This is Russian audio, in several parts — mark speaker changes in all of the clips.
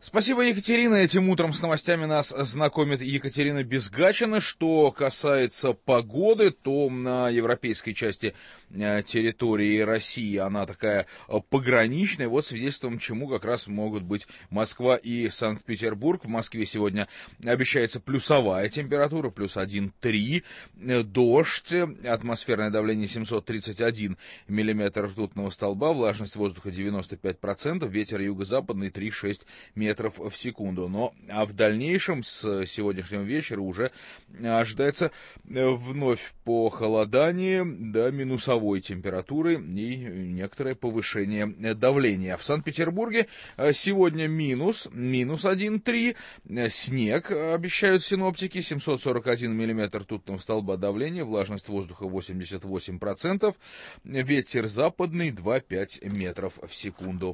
Speaker 1: Спасибо, Екатерина. Этим утром с новостями нас знакомит Екатерина Безгачина. Что касается погоды, то на европейской части территории России она такая пограничная. Вот свидетельством чему как раз могут быть Москва и Санкт-Петербург. В Москве сегодня обещается плюсовая температура, плюс 1,3. Дождь, атмосферное давление 731 миллиметр ртутного столба, влажность воздуха 95%, ветер юго-западный 3,6 метров в секунду. Но в дальнейшем с сегодняшнего вечера уже ожидается вновь похолодание до минусовой температуры и некоторое повышение давления. В Санкт-Петербурге сегодня минус 1,3. Снег обещают синоптики, 741 миллиметр ртутного столба давления, влажность воздуха 88%, ветер западный 2,5 метров в секунду.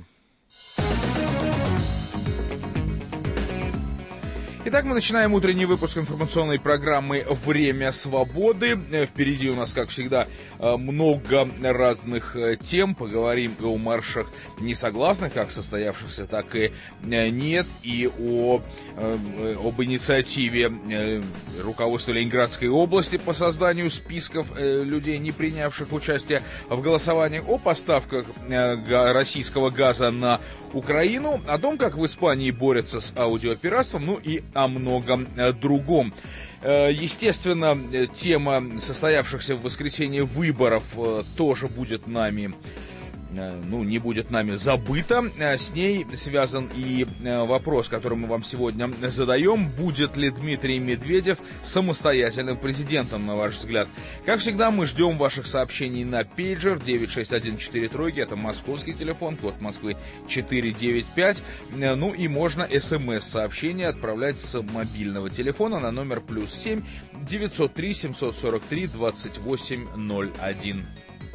Speaker 1: Итак, мы начинаем утренний выпуск информационной программы «Время свободы». Впереди у нас, как всегда, много разных тем. Поговорим и о маршах несогласных, как состоявшихся, так и нет, и об инициативе руководства Ленинградской области по созданию списков людей, не принявших участие в голосованиях, о поставках российского газа на Украину, о том, как в Испании борются с аудиопиратством, ну и о многом другом. Естественно, тема состоявшихся в воскресенье выборов тоже будет нами, не будет нами забыта. С ней связан и вопрос, который мы вам сегодня задаем. Будет ли Дмитрий Медведев самостоятельным президентом, на ваш взгляд? Как всегда, мы ждем ваших сообщений на пейджер 96143. Это московский телефон, код Москвы 495. Ну и можно смс-сообщение отправлять с мобильного телефона на номер +7 903 743 2801.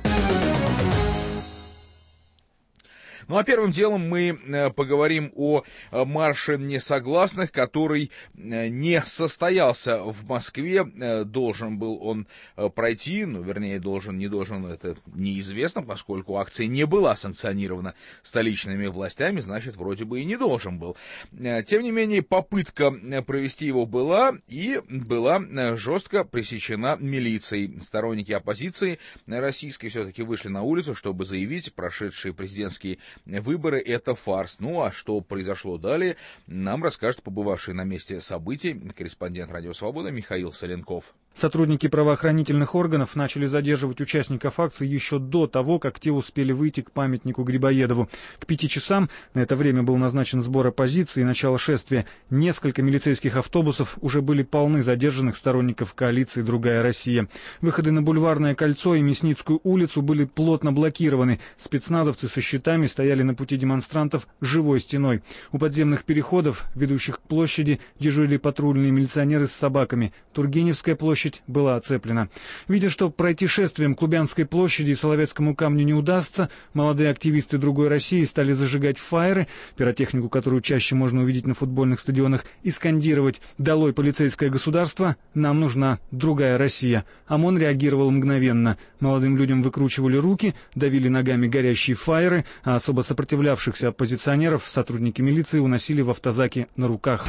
Speaker 1: Ну а первым делом мы поговорим о марше несогласных, который не состоялся в Москве. Должен был он пройти, не должен, это неизвестно, поскольку акция не была санкционирована столичными властями, значит, вроде бы и не должен был. Тем не менее, попытка провести его была, и была жестко пресечена милицией. Сторонники оппозиции российской все-таки вышли на улицу, чтобы заявить, прошедшие президентские выборы — это фарс. Ну, а что произошло далее, нам расскажет побывавший на месте событий корреспондент «Радио Свобода» Михаил Соленков.
Speaker 2: Сотрудники правоохранительных органов начали задерживать участников акции еще до того, как те успели выйти к памятнику Грибоедову. К 5 часам, на это время был назначен сбор оппозиции и начало шествия, несколько милицейских автобусов уже были полны задержанных сторонников коалиции «Другая Россия». Выходы на Бульварное кольцо и Мясницкую улицу были плотно блокированы. Спецназовцы со щитами стояли на пути демонстрантов живой стеной. У подземных переходов, ведущих к площади, дежурили патрульные милиционеры с собаками. Тургеневская площадь была оцеплена. Видя, что пройти шествием к Лубянской площади и Соловецкому камню не удастся, молодые активисты «Другой России» стали зажигать фаеры, пиротехнику, которую чаще можно увидеть на футбольных стадионах, и скандировать «Долой полицейское государство! Нам нужна другая Россия!». ОМОН реагировал мгновенно. Молодым людям выкручивали руки, давили ногами горящие фаеры, а особо сопротивлявшихся оппозиционеров сотрудники милиции уносили в автозаки на руках.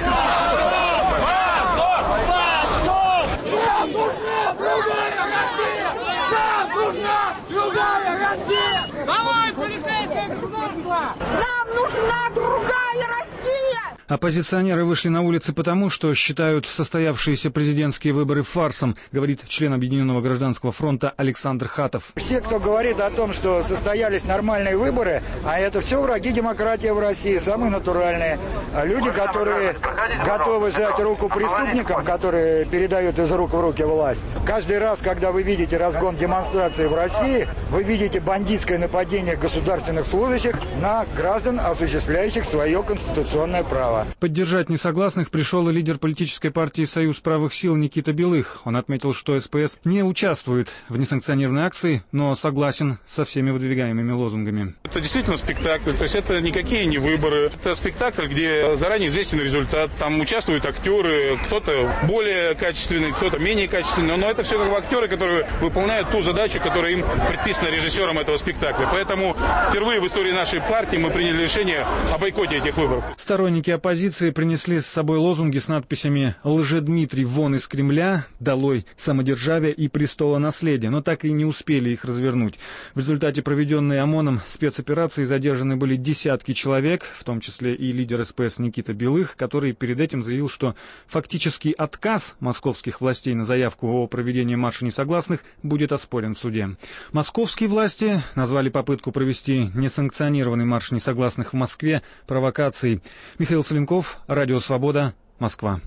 Speaker 3: Нам нужна другая Россия!
Speaker 2: Оппозиционеры вышли на улицы потому, что считают состоявшиеся президентские выборы фарсом, говорит член Объединенного гражданского фронта Александр Хатов.
Speaker 4: Все, кто говорит о том, что состоялись нормальные выборы, а это все враги демократии в России, самые натуральные. Люди, которые готовы сжать руку преступникам, которые передают из рук в руки власть. Каждый раз, когда вы видите разгон демонстрации в России, вы видите бандитское нападение государственных служащих на граждан, осуществляющих свое конституционное право.
Speaker 2: Поддержать несогласных пришел и лидер политической партии «Союз правых сил» Никита Белых. Он отметил, что СПС не участвует в несанкционированной акции, но согласен со всеми выдвигаемыми лозунгами.
Speaker 5: Это действительно спектакль, то есть это никакие не выборы. Это спектакль, где заранее известен результат. Там участвуют актеры, кто-то более качественный, кто-то менее качественный. Но это все как бы актеры, которые выполняют ту задачу, которая им предписана режиссером этого спектакля. Поэтому впервые в истории нашей партии мы приняли решение о бойкоте этих выборов.
Speaker 2: Сторонники оппозиции оппозиции принесли с собой лозунги с надписями «Лжедмитрий вон из Кремля», «Долой самодержавие» и «Престолонаследие», но так и не успели их развернуть. В результате проведенной ОМОНом спецоперации задержаны были десятки человек, в том числе и лидер СПС Никита Белых, который перед этим заявил, что фактический отказ московских властей на заявку о проведении марша несогласных будет оспорен в суде. Московские власти назвали попытку провести несанкционированный марш несогласных в Москве провокацией. Михаил Соленков, Радио Свобода, Москва.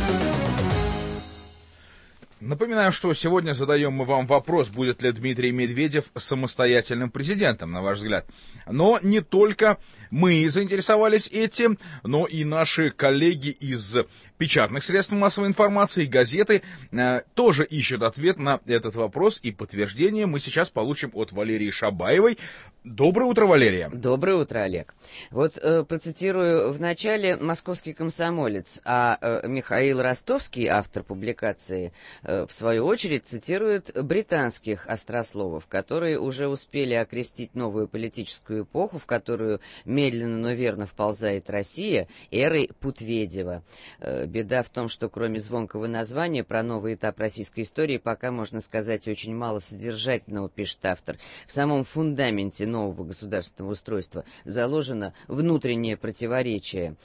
Speaker 1: Напоминаю, что сегодня задаем мы вам вопрос, будет ли Дмитрий Медведев самостоятельным президентом, на ваш взгляд. Но не только мы заинтересовались этим, но и наши коллеги из печатных средств массовой информации, газеты, тоже ищут ответ на этот вопрос, и подтверждение мы сейчас получим от Валерии Шабаевой. Доброе утро, Валерия.
Speaker 6: Доброе утро, Олег. Вот процитирую в начале «Московский комсомолец», а Михаил Ростовский, автор публикации, в свою очередь цитирует британских острословов, которые уже успели окрестить новую политическую эпоху, в которую медленно, но верно вползает Россия, эрой Путведева. Беда в том, что кроме звонкого названия про новый этап российской истории пока, можно сказать, очень мало содержательного, пишет автор. В самом фундаменте нового государственного устройства заложено внутреннее противоречие.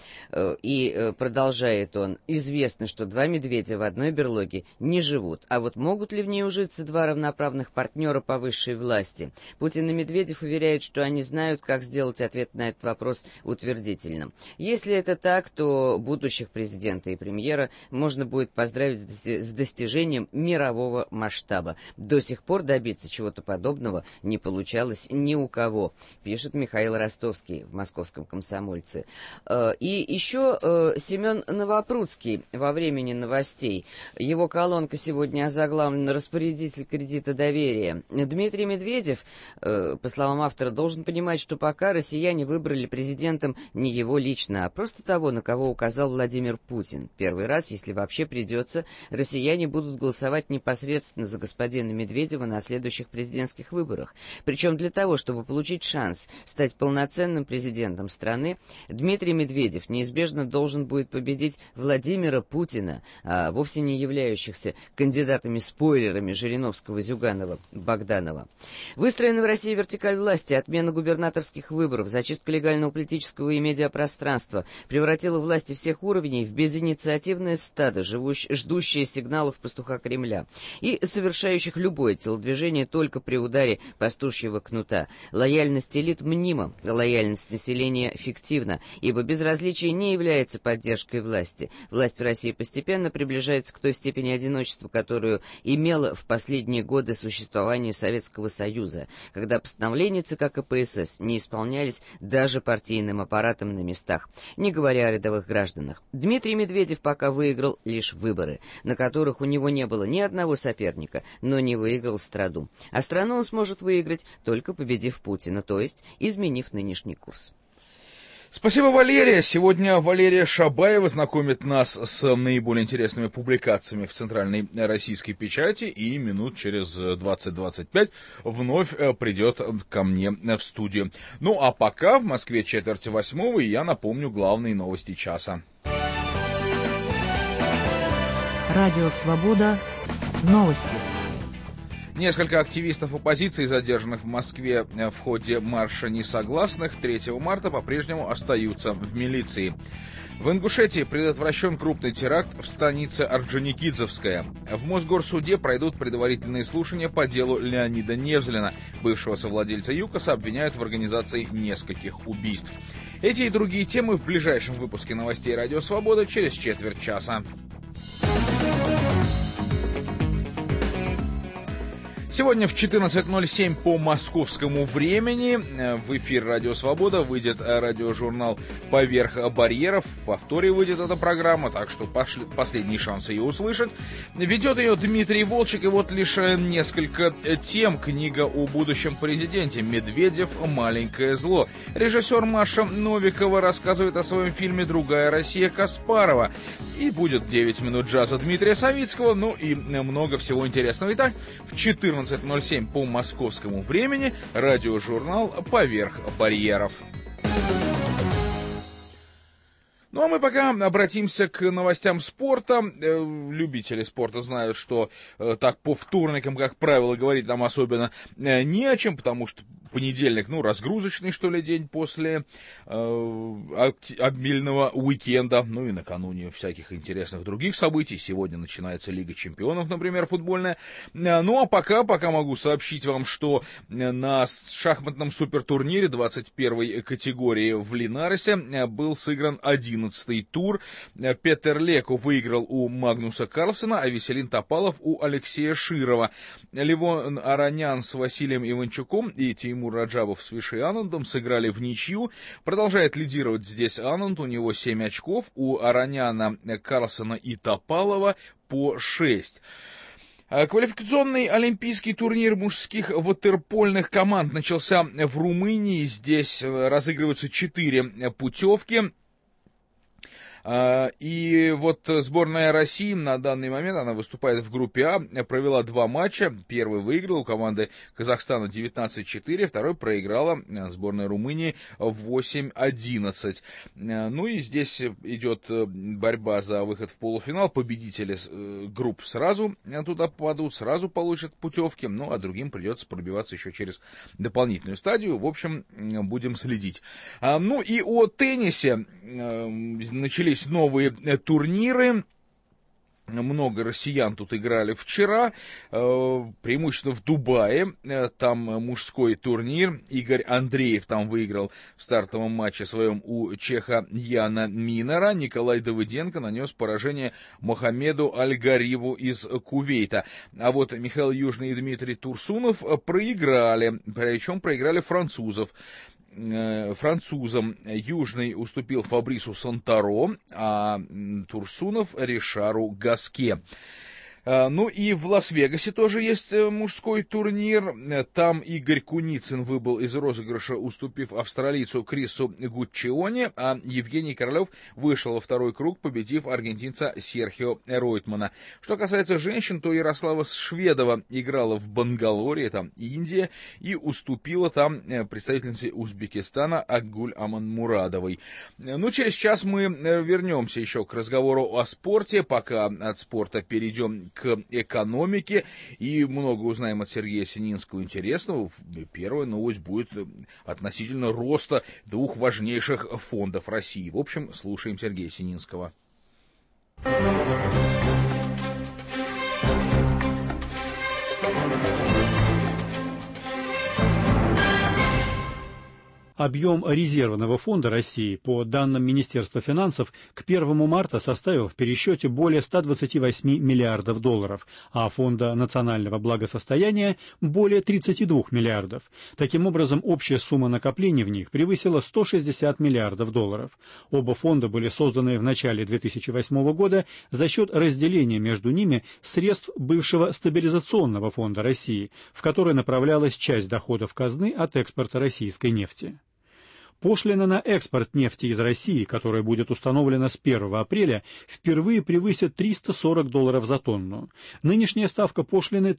Speaker 6: И продолжает он: известно, что два медведя в одной берлоге не живут, а вот могут ли в ней ужиться два равноправных партнера по высшей власти? Путин и Медведев уверяют, что они знают, как сделать ответ на этот вопрос утвердительным. Если это так, то будущих президента и премьера можно будет поздравить с достижением мирового масштаба. До сих пор добиться чего-то подобного не получалось ни у кого, пишет Михаил Ростовский в «Московском комсомольце». И еще Семен Новопрудский во «Времени новостей». Его колонка сегодня озаглавлена «Распорядитель кредита доверия». Дмитрий Медведев, по словам автора, должен понимать, что пока россияне выбрали президентом не его лично, а просто того, на кого указал Владимир Путин. Первый раз, если вообще придется, россияне будут голосовать непосредственно за господина Медведева на следующих президентских выборах. Причем для того, чтобы получить шанс стать полноценным президентом страны, Дмитрий Медведев неизбежно должен будет победить Владимира Путина, а вовсе не являющихся кандидатами-спойлерами Жириновского, Зюганова, Богданова. Выстроена в России вертикаль власти, отмена губернаторских выборов, зачистка легального политического и медиапространства превратила власти всех уровней в безинициативное стадо, ждущее сигналов пастуха Кремля и совершающих любое телодвижение только при ударе пастушьего кнута. Лояльность элит мнима, лояльность населения фиктивна, ибо безразличие не является поддержкой власти. Власть в России постепенно приближается к той степени одиночества, которую имела в последние годы существования Советского Союза, когда постановления ЦК КПСС не исполнялись даже партийным аппаратом на местах, не говоря о рядовых гражданах. Дмитрий Медведев пока выиграл лишь выборы, на которых у него не было ни одного соперника, но не выиграл страну. А страну он сможет выиграть, только победив Путина, то есть изменив нынешний курс.
Speaker 1: Спасибо, Валерия. Сегодня Валерия Шабаева знакомит нас с наиболее интересными публикациями в центральной российской печати, и минут через 20-25 вновь придет ко мне в студию. Ну а пока в Москве 7:45, и я напомню главные новости часа.
Speaker 7: Радио «Свобода». Новости.
Speaker 1: Несколько активистов оппозиции, задержанных в Москве в ходе марша несогласных 3 марта, по-прежнему остаются в милиции. В Ингушетии предотвращен крупный теракт в станице Орджоникидзевская. В Мосгорсуде пройдут предварительные слушания по делу Леонида Невзлина. Бывшего совладельца ЮКОСа обвиняют в организации нескольких убийств. Эти и другие темы в ближайшем выпуске новостей «Радио Свобода» через четверть часа. Сегодня в 14:07 по московскому времени в эфир «Радио Свобода» выйдет радиожурнал «Поверх барьеров». В повторе выйдет эта программа, так что последний шанс ее услышать. Ведет ее Дмитрий Волчек, и вот лишь несколько тем. Книга о будущем президенте «Медведев. Маленькое зло». Режиссер Маша Новикова рассказывает о своем фильме «Другая Россия» Каспарова. И будет 9 минут джаза Дмитрия Савицкого, ну и много всего интересного. Итак, в 14:07 по московскому времени радиожурнал «Поверх барьеров». Ну, а мы пока обратимся к новостям спорта. Любители спорта знают, что так по вторникам, как правило, говорить нам особенно не о чем, потому что понедельник, разгрузочный, что ли, день после обильного уикенда, и накануне всяких интересных других событий. Сегодня начинается Лига чемпионов, например, футбольная. Ну, а пока могу сообщить вам, что на шахматном супертурнире 21-й категории в Линарисе был сыгран 11-й тур. Петер Леко выиграл у Магнуса Карлсена, а Веселин Топалов у Алексея Широва. Левон Аронян с Василием Иванчуком и Теймур Раджабов с Вишей Анандом сыграли в ничью. Продолжает лидировать здесь Ананд, у него 7 очков, у Ароняна, Карлсена и Топалова по 6. Квалификационный олимпийский турнир мужских ватерпольных команд начался в Румынии. Здесь разыгрываются 4 путевки. И вот сборная России на данный момент, она выступает в группе А, провела 2 матча. Первый выиграл у команды Казахстана 19-4, второй проиграла сборная Румынии 8-11. Ну и здесь идет борьба за выход в полуфинал. Победители групп сразу туда попадут, сразу получат путевки, а другим придется пробиваться еще через дополнительную стадию. В общем, будем следить. Ну и о теннисе. Начались новые турниры. Много россиян тут играли вчера, преимущественно в Дубае, там мужской турнир. Игорь Андреев там выиграл в стартовом матче своем у чеха Яна Минера. Николай Давыденко нанес поражение Мохаммеду Аль-Гарибу из Кувейта. А вот Михаил Южный и Дмитрий Турсунов проиграли, причем проиграли французам. Южный уступил Фабрису Сантаро, а Турсунов Ришару Гаске. Ну и в Лас-Вегасе тоже есть мужской турнир. Там Игорь Куницын выбыл из розыгрыша, уступив австралийцу Крису Гуччиони, а Евгений Королев вышел во второй круг, победив аргентинца Серхио Ройтмана. Что касается женщин, то Ярослава Шведова играла в Бангалоре, там Индия, и уступила там представительнице Узбекистана Агуль Аманмурадовой. Ну, через час мы вернемся еще к разговору о спорте, пока от спорта перейдем к экономике и много узнаем от Сергея Сининского интересного. Первая новость будет относительно роста 2 важнейших фондов России. В общем, слушаем Сергея Сининского.
Speaker 8: Объем резервного фонда России, по данным Министерства финансов, к 1 марта составил в пересчете более 128 миллиардов долларов, а фонда национального благосостояния более 32 миллиардов. Таким образом, общая сумма накоплений в них превысила 160 миллиардов долларов. Оба фонда были созданы в начале 2008 года за счет разделения между ними средств бывшего стабилизационного фонда России, в который направлялась часть доходов казны от экспорта российской нефти. Пошлина на экспорт нефти из России, которая будет установлена с 1 апреля, впервые превысит $340 за тонну. Нынешняя ставка пошлины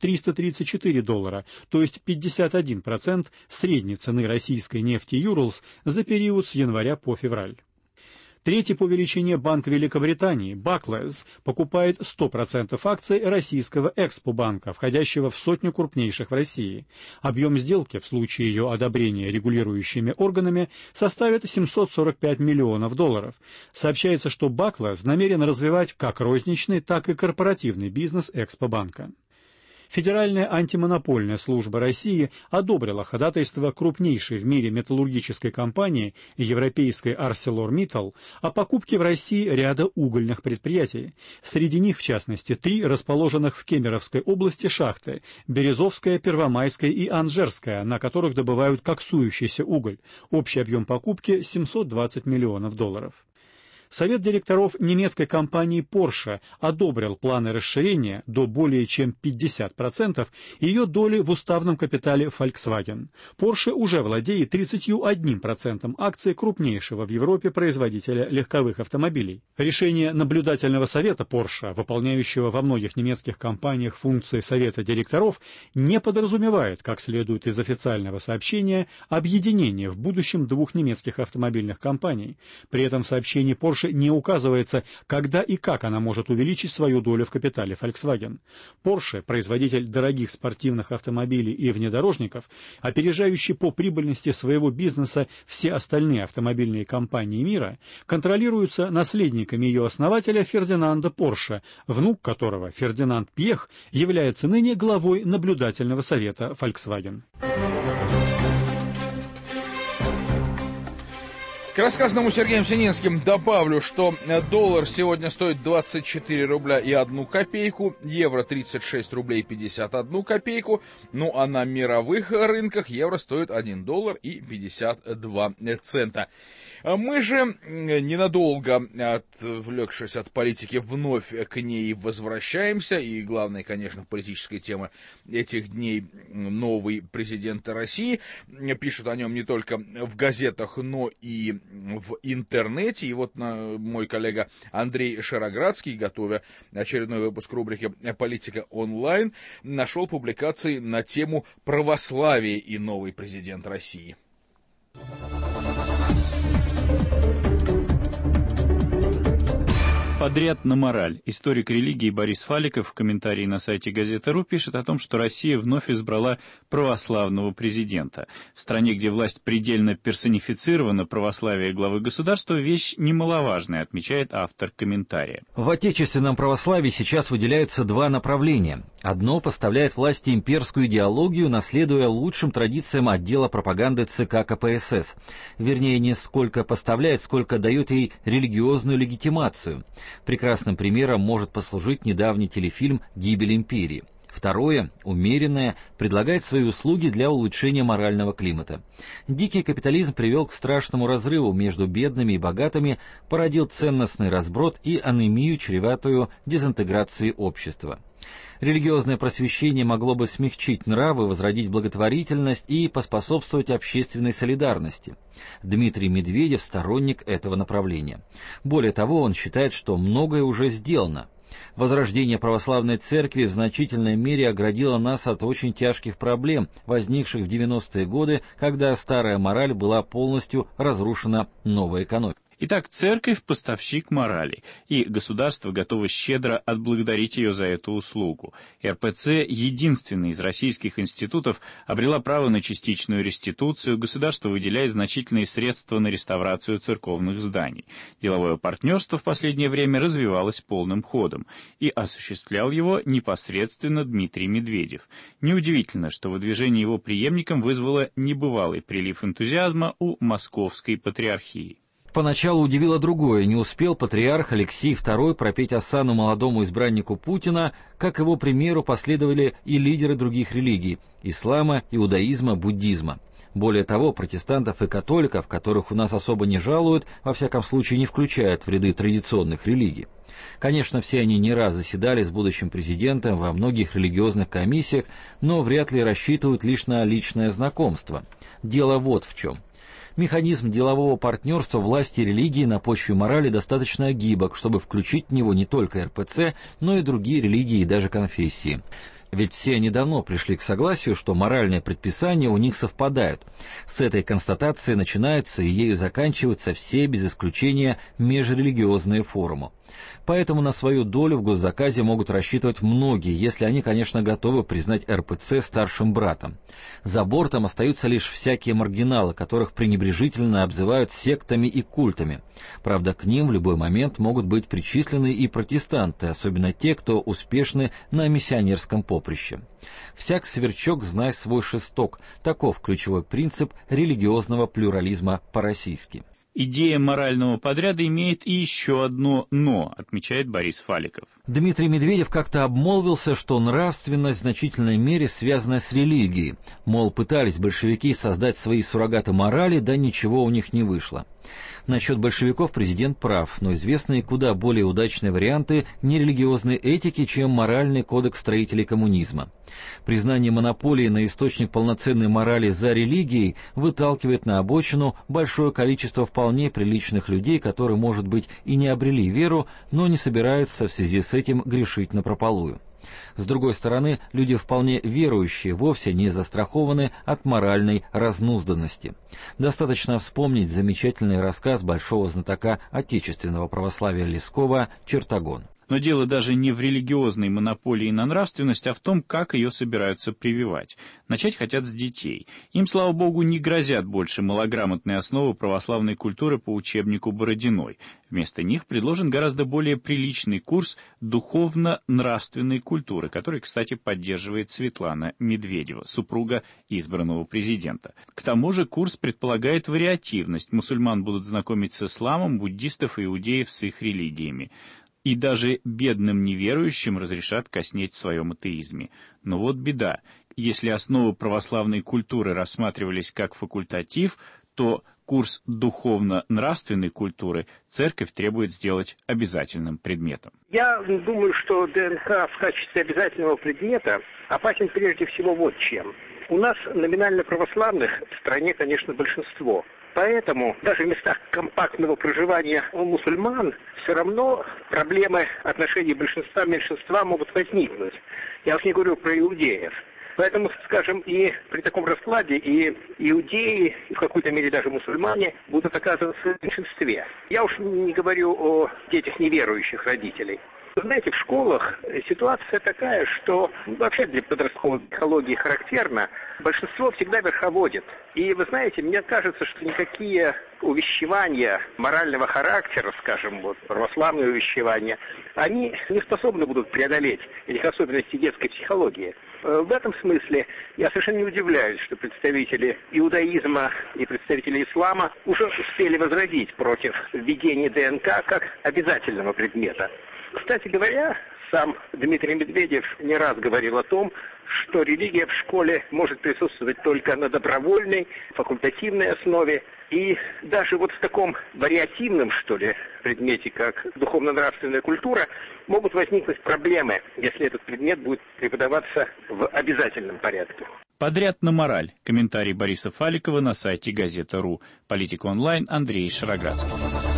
Speaker 8: $334, то есть 51% средней цены российской нефти Юрлс за период с января по февраль. Третий по величине банк Великобритании, Barclays, покупает 100% акций российского Экспо-банка, входящего в 100 крупнейших в России. Объем сделки в случае ее одобрения регулирующими органами составит $745 миллионов. Сообщается, что Barclays намерен развивать как розничный, так и корпоративный бизнес Экспо-банка. Федеральная антимонопольная служба России одобрила ходатайство крупнейшей в мире металлургической компании европейской ArcelorMittal о покупке в России ряда угольных предприятий. Среди них, в частности, 3 расположенных в Кемеровской области шахты – Березовская, Первомайская и Анжерская, на которых добывают коксующийся уголь. Общий объем покупки – $720 миллионов. Совет директоров немецкой компании Porsche одобрил планы расширения до более чем 50% ее доли в уставном капитале Volkswagen. Porsche уже владеет 31% акций крупнейшего в Европе производителя легковых автомобилей. Решение наблюдательного совета Porsche, выполняющего во многих немецких компаниях функции совета директоров, не подразумевает, как следует из официального сообщения, объединение в будущем 2 немецких автомобильных компаний. При этом в сообщении Porsche Porsche не указывается, когда и как она может увеличить свою долю в капитале Volkswagen. Porsche, производитель дорогих спортивных автомобилей и внедорожников, опережающий по прибыльности своего бизнеса все остальные автомобильные компании мира, контролируется наследниками ее основателя Фердинанда Порше, внук которого, Фердинанд Пьех, является ныне главой наблюдательного совета Volkswagen.
Speaker 1: К рассказанному Сергеем Сининским добавлю, что доллар сегодня стоит 24 рубля и 1 копейку, евро 36 рублей 51 копейку, ну а на мировых рынках евро стоит 1 доллар и 52 цента. Мы же, ненадолго отвлекшись от политики, вновь к ней возвращаемся, и главная, конечно, политическая тема этих дней — новый президент России. Пишут о нем не только в газетах, но и в интернете. И вот мой коллега Андрей Шароградский, готовя очередной выпуск рубрики «Политика онлайн», нашел публикации на тему «Православие и новый президент России».
Speaker 9: Подряд на мораль. Историк религии Борис Фаликов в комментарии на сайте Газета.ру пишет о том, что Россия вновь избрала православного президента. В стране, где власть предельно персонифицирована, православие главы государства — вещь немаловажная, отмечает автор комментария.
Speaker 10: В отечественном православии сейчас выделяются два направления. Одно поставляет власти имперскую идеологию, наследуя лучшим традициям отдела пропаганды ЦК КПСС. Вернее, не сколько поставляет, сколько дает ей религиозную легитимацию. Прекрасным примером может послужить недавний телефильм «Гибель империи». Второе, умеренное, предлагает свои услуги для улучшения морального климата. Дикий капитализм привел к страшному разрыву между бедными и богатыми, породил ценностный разброд и анемию, чреватую дезинтеграцией общества. Религиозное просвещение могло бы смягчить нравы, возродить благотворительность и поспособствовать общественной солидарности. Дмитрий Медведев — сторонник этого направления. Более того, он считает, что многое уже сделано. Возрождение православной церкви в значительной мере оградило нас от очень тяжких проблем, возникших в 90-е годы, когда старая мораль была полностью разрушена новой экономикой.
Speaker 9: Итак, церковь — поставщик морали, и государство готово щедро отблагодарить ее за эту услугу. РПЦ, единственный из российских институтов, обрела право на частичную реституцию, государство выделяет значительные средства на реставрацию церковных зданий. Деловое партнерство в последнее время развивалось полным ходом, и осуществлял его непосредственно Дмитрий Медведев. Неудивительно, что выдвижение его преемником вызвало небывалый прилив энтузиазма у Московской патриархии.
Speaker 10: Поначалу удивило другое: не успел патриарх Алексей II пропеть осану молодому избраннику Путина, как его примеру последовали и лидеры других религий – ислама, иудаизма, буддизма. Более того, протестантов и католиков, которых у нас особо не жалуют, во всяком случае не включают в ряды традиционных религий. Конечно, все они не раз заседали с будущим президентом во многих религиозных комиссиях, но вряд ли рассчитывают лишь на личное знакомство. Дело вот в чем. Механизм делового партнерства власти и религии на почве морали достаточно гибок, чтобы включить в него не только РПЦ, но и другие религии и даже конфессии. Ведь все они давно пришли к согласию, что моральные предписания у них совпадают. С этой констатации начинаются и ею заканчиваются все, без исключения, межрелигиозные форумы. Поэтому на свою долю в госзаказе могут рассчитывать многие, если они, конечно, готовы признать РПЦ старшим братом. За бортом остаются лишь всякие маргиналы, которых пренебрежительно обзывают сектами и культами. Правда, к ним в любой момент могут быть причислены и протестанты, особенно те, кто успешны на миссионерском поприще. «Всяк сверчок, знай свой шесток» — таков ключевой принцип религиозного плюрализма по-российски.
Speaker 9: Идея морального подряда имеет и еще одно «но», отмечает Борис Фаликов.
Speaker 10: Дмитрий Медведев как-то обмолвился, что нравственность в значительной мере связана с религией. Мол, пытались большевики создать свои суррогаты морали, да ничего у них не вышло. Насчет большевиков президент прав, но известны и куда более удачные варианты нерелигиозной этики, чем моральный кодекс строителей коммунизма. Признание монополии на источник полноценной морали за религией выталкивает на обочину большое количество вполне приличных людей, которые, может быть, и не обрели веру, но не собираются в связи с этим грешить напропалую. С другой стороны, люди вполне верующие вовсе не застрахованы от моральной разнузданности. Достаточно вспомнить замечательный рассказ большого знатока отечественного православия Лескова «Чертогон».
Speaker 9: Но дело даже не в религиозной монополии на нравственность, а в том, как ее собираются прививать. Начать хотят с детей. Им, слава богу, не грозят больше малограмотные основы православной культуры по учебнику Бородиной. Вместо них предложен гораздо более приличный курс духовно-нравственной культуры, который, кстати, поддерживает Светлана Медведева, супруга избранного президента. К тому же курс предполагает вариативность. Мусульман будут знакомить с исламом, буддистов и иудеев с их религиями. И даже бедным неверующим разрешат коснеть в своем атеизме. Но вот беда. Если основы православной культуры рассматривались как факультатив, то курс духовно-нравственной культуры церковь требует сделать обязательным предметом.
Speaker 11: Я думаю, что ДНК в качестве обязательного предмета опасен прежде всего вот чем. У нас номинально православных в стране, конечно, большинство. Поэтому даже в местах компактного проживания мусульман все равно проблемы отношений большинства-меньшинства могут возникнуть. Я уж не говорю про иудеев. Поэтому, скажем, и при таком раскладе и иудеи, и в какой-то мере даже мусульмане будут оказываться в меньшинстве. Я уж не говорю о детях неверующих родителей. Вы знаете, в школах ситуация такая, что вообще для подростковой психологии характерно, большинство всегда верховодит. И вы знаете, мне кажется, что никакие увещевания морального характера, скажем, вот православные увещевания, они не способны будут преодолеть этих особенностей детской психологии. В этом смысле я совершенно не удивляюсь, что представители иудаизма и представители ислама уже успели возразить против введения ДНК как обязательного предмета. Кстати говоря, сам Дмитрий Медведев не раз говорил о том, что религия в школе может присутствовать только на добровольной, факультативной основе. И даже вот в таком вариативном, что ли, предмете, как духовно-нравственная культура, могут возникнуть проблемы, если этот предмет будет преподаваться в обязательном порядке.
Speaker 9: Подряд на мораль. Комментарий Бориса Фаликова на сайте Газета.ру. Политика онлайн. Андрей Шароградский.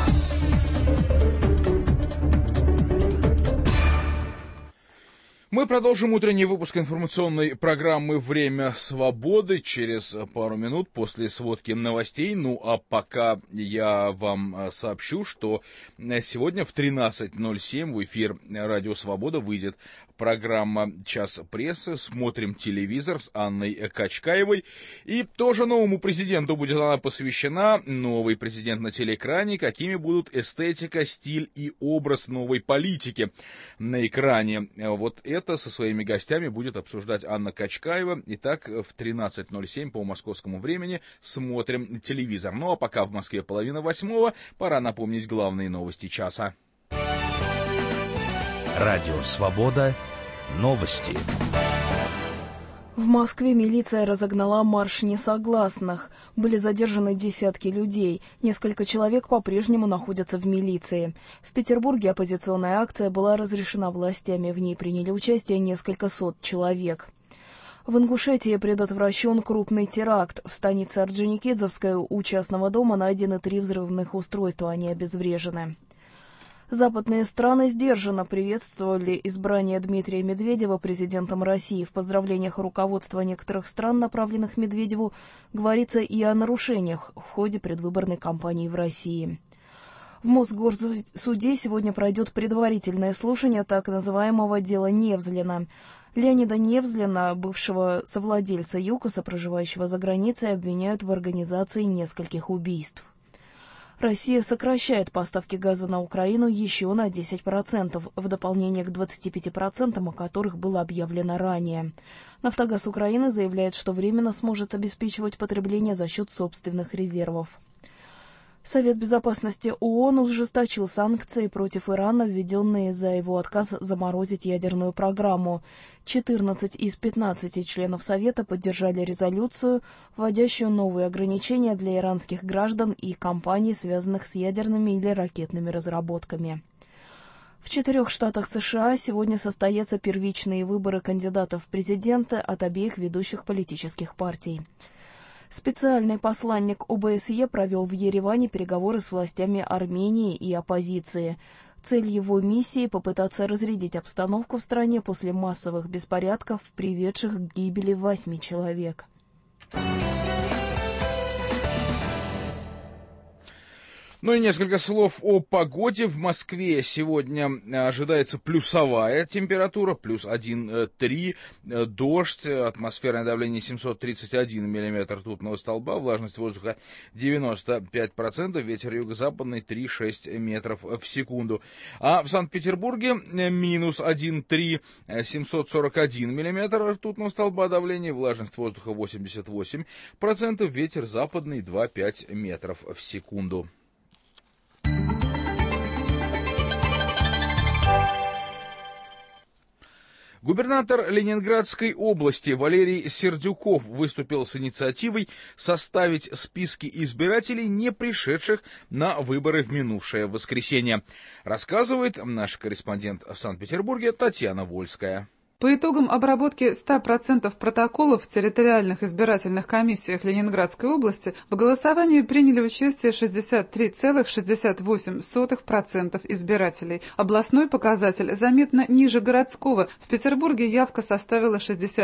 Speaker 1: Мы продолжим утренний выпуск информационной программы «Время свободы» через пару минут после сводки новостей. Ну а пока я вам сообщу, что сегодня в 13:07 в эфир «Радио Свобода» выйдет программа «Час прессы». Смотрим телевизор с Анной Качкаевой. И тоже новому президенту будет она посвящена. Новый президент на телеэкране. Какими будут эстетика, стиль и образ новой политики на экране. Вот это со своими гостями будет обсуждать Анна Качкаева. Итак, в 13:07 по московскому времени смотрим телевизор. Ну а пока в Москве 7:30, пора напомнить главные новости часа.
Speaker 12: Радио «Свобода». Новости.
Speaker 13: В Москве милиция разогнала марш несогласных. Были задержаны десятки людей. Несколько человек по-прежнему находятся в милиции. В Петербурге оппозиционная акция была разрешена властями. В ней приняли участие несколько сот человек. В Ингушетии предотвращен крупный теракт. В станице Орджоникидзевская у частного дома найдены 3 взрывных устройства. Они обезврежены. Западные страны сдержанно приветствовали избрание Дмитрия Медведева президентом России. В поздравлениях руководства некоторых стран, направленных Медведеву, говорится и о нарушениях в ходе предвыборной кампании в России. В Мосгорсуде сегодня пройдет предварительное слушание так называемого дела Невзлина. Леонида Невзлина, бывшего совладельца ЮКОСа, проживающего за границей, обвиняют в организации нескольких убийств. Россия сокращает поставки газа на Украину еще на 10%, в дополнение к 25%, о которых было объявлено ранее. «Нафтогаз Украины» заявляет, что временно сможет обеспечивать потребление за счет собственных резервов. Совет Безопасности ООН ужесточил санкции против Ирана, введенные за его отказ заморозить ядерную программу. 14 из 15 членов Совета поддержали резолюцию, вводящую новые ограничения для иранских граждан и компаний, связанных с ядерными или ракетными разработками. В 4 штатах США сегодня состоятся первичные выборы кандидатов в президенты от обеих ведущих политических партий. Специальный посланник ОБСЕ провел в Ереване переговоры с властями Армении и оппозиции. Цель его миссии – попытаться разрядить обстановку в стране после массовых беспорядков, приведших к гибели 8 человек.
Speaker 1: Ну и несколько слов о погоде. В Москве сегодня ожидается плюсовая температура, плюс 1,3, дождь, атмосферное давление 731 миллиметр ртутного столба, влажность воздуха 95%, ветер юго-западный 3,6 метров в секунду. А в Санкт-Петербурге минус 1,3, 741 миллиметр ртутного столба давления, влажность воздуха 88%, ветер западный 2,5 метров в секунду. Губернатор Ленинградской области Валерий Сердюков выступил с инициативой составить списки избирателей, не пришедших на выборы в минувшее воскресенье. Рассказывает наш корреспондент в Санкт-Петербурге Татьяна Вольская.
Speaker 14: По итогам обработки 100% протоколов в территориальных избирательных комиссиях Ленинградской области в голосовании приняли участие 63,68% избирателей. Областной показатель заметно ниже городского. В Петербурге явка составила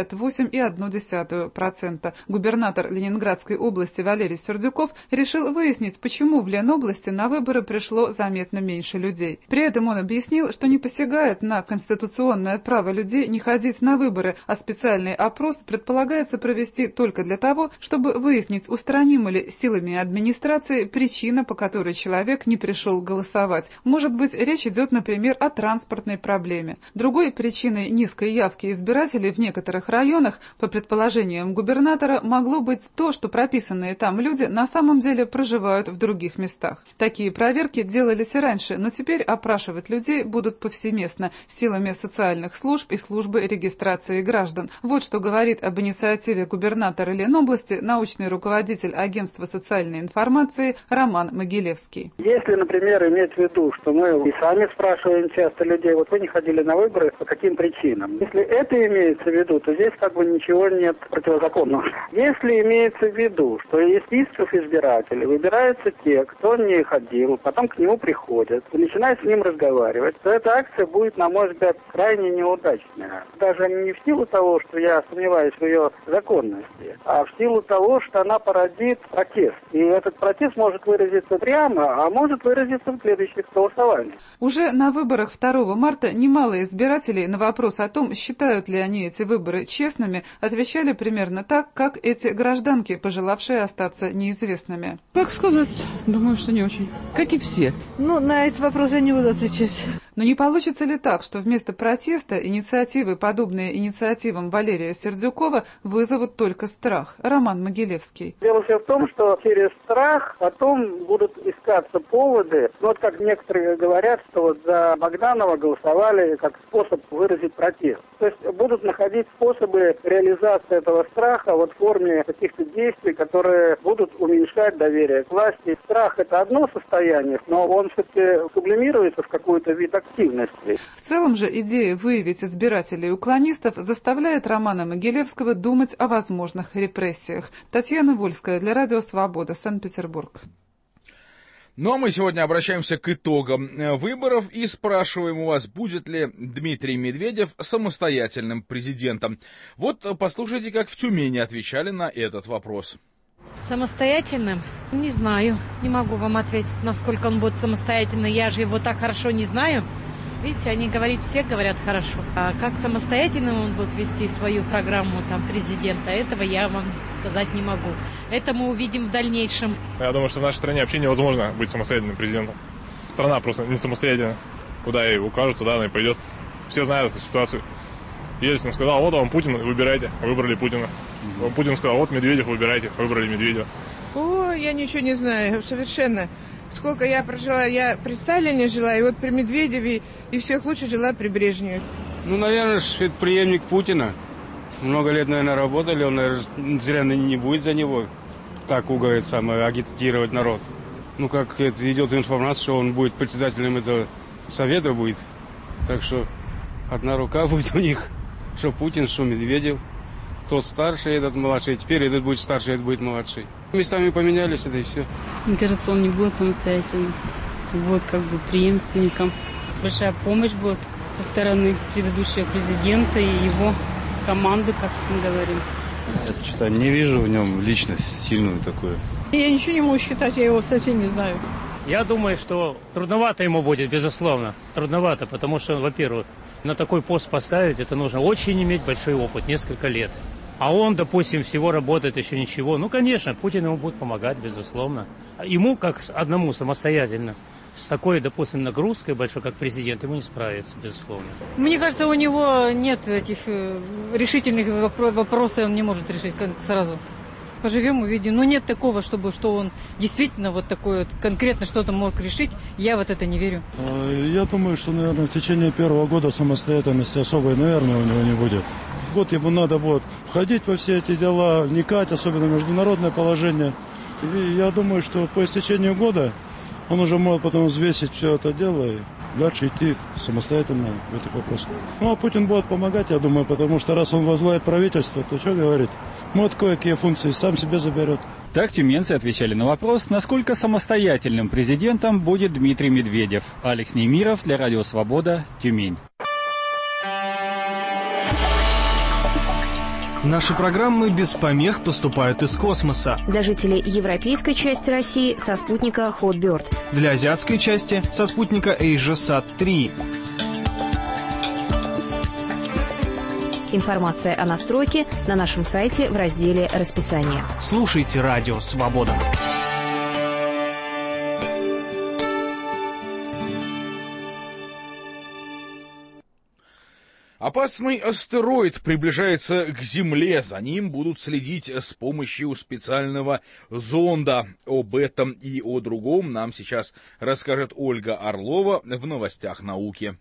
Speaker 14: 68,1%. Губернатор Ленинградской области Валерий Сердюков решил выяснить, почему в Ленобласти на выборы пришло заметно меньше людей. При этом он объяснил, что не посягает на конституционное право людей не ходить на выборы, а специальный опрос предполагается провести только для того, чтобы выяснить, устранима ли силами администрации причина, по которой человек не пришел голосовать. Может быть, речь идет, например, о транспортной проблеме. Другой причиной низкой явки избирателей в некоторых районах, по предположениям губернатора, могло быть то, что прописанные там люди на самом деле проживают в других местах. Такие проверки делались и раньше, но теперь опрашивать людей будут повсеместно силами социальных служб и службы регистрации граждан. Вот что говорит об инициативе губернатора Ленобласти научный руководитель агентства социальной информации Роман Могилевский.
Speaker 15: Если, например, иметь в виду, что мы и сами спрашиваем часто людей, вот вы не ходили на выборы, по каким причинам? Если это имеется в виду, то здесь как бы ничего нет противозаконного. Если имеется в виду, что из списков избирателей выбираются те, кто не ходил, потом к нему приходят, и начинают с ним разговаривать, то эта акция будет, на мой взгляд, крайне неудачная. Даже не в силу того, что я сомневаюсь в ее законности, а в силу того, что она породит протест. И этот протест может выразиться прямо, а может выразиться в следующих голосованиях.
Speaker 14: Уже на выборах 2 марта немало избирателей на вопрос о том, считают ли они эти выборы честными, отвечали примерно так, как эти гражданки, пожелавшие остаться неизвестными.
Speaker 16: Как сказать? Думаю, что не очень. Как и все. На этот вопрос я не буду отвечать.
Speaker 14: Но не получится ли так, что вместо протеста инициативы, подобные инициативам Валерия Сердюкова, вызовут только страх? Роман Могилевский.
Speaker 15: Дело все в том, что через страх потом будут искаться поводы. Вот как некоторые говорят, что вот за Богданова голосовали как способ выразить протест. То есть будут находить способы реализации этого страха вот в форме каких-то действий, которые будут уменьшать доверие к власти. Страх – это одно состояние, но он все-таки сублимируется в какой-то вид активности.
Speaker 14: В целом же идея выявить избирателей уклонистов заставляет Романа Могилевского думать о возможных репрессиях. Татьяна Вольская для Радио Свобода, Санкт-Петербург.
Speaker 1: Ну а мы сегодня обращаемся к итогам выборов и спрашиваем у вас, будет ли Дмитрий Медведев самостоятельным президентом. Вот послушайте, как в Тюмени отвечали на этот вопрос.
Speaker 17: Самостоятельным? Не знаю. Не могу вам ответить, насколько он будет самостоятельным. Я же его так хорошо не знаю. Видите, они все говорят хорошо. А как самостоятельным он будет вести свою программу президента, этого я вам сказать не могу. Это мы увидим в дальнейшем.
Speaker 18: Я думаю, что в нашей стране вообще невозможно быть самостоятельным президентом. Страна просто не самостоятельна. Куда ей укажут, туда она и пойдет. Все знают эту ситуацию. Ельцин сказал, вот вам Путин, выбирайте. Выбрали Путина. Путин сказал, вот Медведев, выбирайте. Выбрали Медведева.
Speaker 19: Я ничего не знаю, совершенно. Сколько я прожила, я при Сталине жила, и вот при Медведеве, и всех лучше жила при Брежневе.
Speaker 20: Наверное, это преемник Путина. Много лет, наверное, работали, он, наверное, зря не будет за него так агитировать народ. Как это идет информация, что он будет председателем этого совета будет. Так что одна рука будет у них, что Путин, что Медведев. Тот старший, этот младший. Теперь этот будет старший, этот будет младший. Местами поменялись, это и все.
Speaker 16: Мне кажется, он не будет самостоятельным. Будет преемственником
Speaker 21: большая помощь будет со стороны предыдущего президента и его команды, как мы говорим.
Speaker 22: Я что-то не вижу в нем личность сильную такую.
Speaker 16: Я ничего не могу считать, я его совсем не знаю.
Speaker 23: Я думаю, что трудновато ему будет, безусловно. Трудновато, потому что, во-первых, на такой пост поставить, это нужно очень иметь большой опыт, несколько лет. А он, допустим, всего работает еще ничего. Ну, конечно, Путин ему будет помогать, безусловно. Ему, как одному, самостоятельно, с такой, допустим, нагрузкой большой, как президент, ему не справиться, безусловно.
Speaker 17: Мне кажется, у него нет этих решительных вопросов, он не может решить сразу. Поживем, увидим. Но нет такого, чтобы что он действительно вот такое вот, конкретно что-то мог решить. Я вот это не верю.
Speaker 24: Я думаю, что, наверное, в течение первого года самостоятельности особой, наверное, у него не будет. Год ему надо будет входить во все эти дела, вникать, особенно в международное положение. И я думаю, что по истечению года он уже может потом взвесить все это дело и дальше идти самостоятельно в этих вопросах. Ну, а Путин будет помогать, я думаю, потому что раз он возглавит правительство, то что говорить? Может, кое-какие функции сам себе заберет.
Speaker 25: Так тюменцы отвечали на вопрос, насколько самостоятельным президентом будет Дмитрий Медведев. Алекс Немиров для Радио Свобода, Тюмень.
Speaker 26: Наши программы без помех поступают из космоса.
Speaker 27: Для жителей европейской части России со спутника Hotbird.
Speaker 26: Для азиатской части со спутника AsiaSat-3.
Speaker 27: Информация о настройке на нашем сайте в разделе «Расписание».
Speaker 26: Слушайте Радио Свобода.
Speaker 1: Опасный астероид приближается к Земле. За ним будут следить с помощью специального зонда. Об этом и о другом нам сейчас расскажет Ольга Орлова в новостях науки.